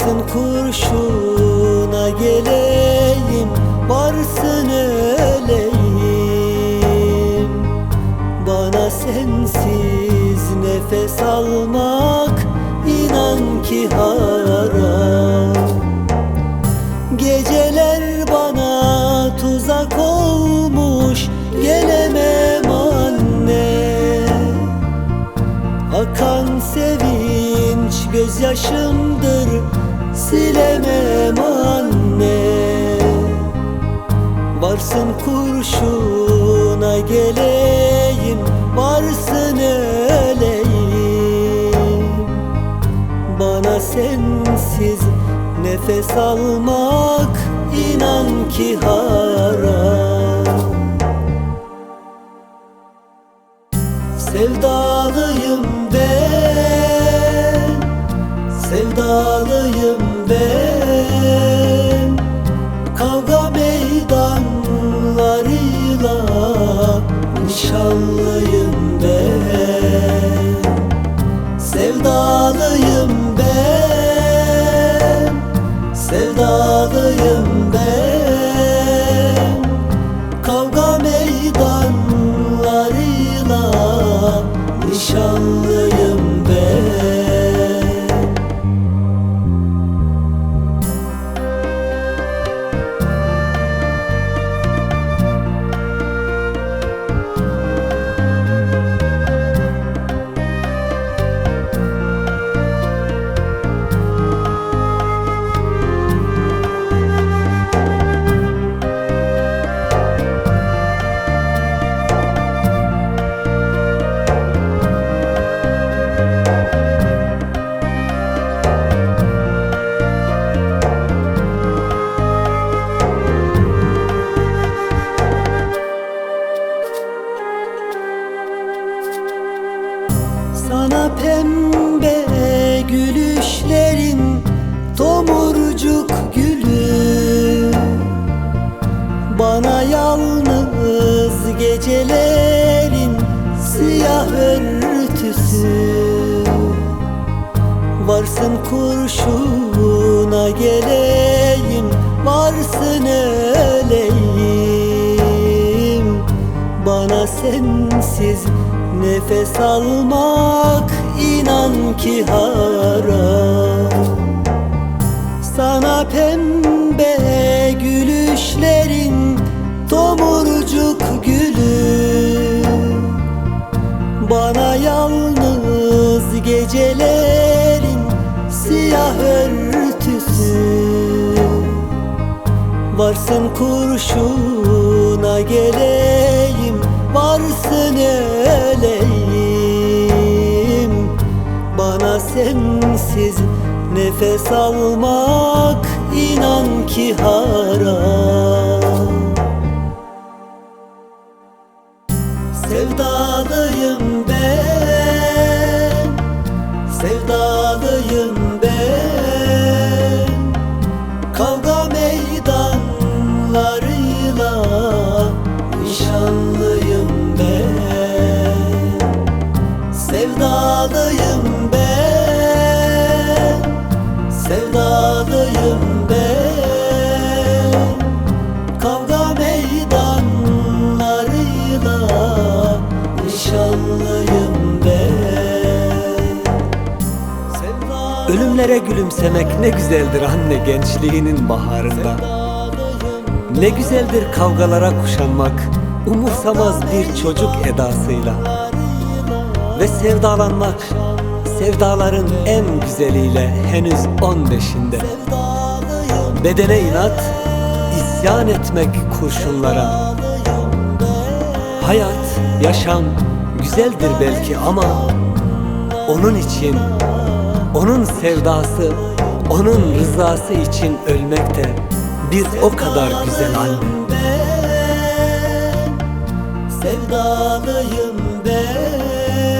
Varsın kurşuna geleyim, varsın öleyim. Bana sensiz nefes almak inan ki haram. Geceler bana tuzak olmuş, gelemem anne. Akan sevinç gözyaşımdır, silemem anne. Varsın kurşuna geleyim, varsın öleyim. Bana sensiz nefes almak inan ki haram. Sevdalıyım ben, sevdalıyım ben. Kavga meydanlarıyla nişanlıyım ben. Sevdalıyım ben, sevdalıyım ben. Kavga meydanlarıyla nişanlıyım ben. Sana pembe gülüşlerin tomurcuk gülü, bana yalnız gecelerin siyah örtüsü. Varsın kurşuna geleyim, varsın öleyim. Bana sensiz nefes almak inan ki haram. Sana pembe gülüşlerin tomurcuk gülü, bana yalnız gecelerin siyah örtüsü. Varsın kurşuna geleyim, varsın öleyim. Bana sensiz nefes almak inan ki haram. Sevdalıyım ben, sevdalıyım ben. Kavga meydanlarıyla nişanlıyım ben. Sevdalıyım ben, sevdalıyım ben. Kavga meydanlarıyla nişanlıyım ben. Ölümlere gülümsemek ne güzeldir anne gençliğinin baharında. Ne güzeldir kavgalara kuşanmak umursamaz bir çocuk edasıyla. Ve sevdalanmak sevdaların en güzeliyle henüz 15'inde. Bedene inat, isyan etmek kurşunlara. Hayat, yaşam güzeldir belki ama onun için, onun sevdası, onun rızası için ölmek de bir o kadar güzel anne. Sevdalıyım ben,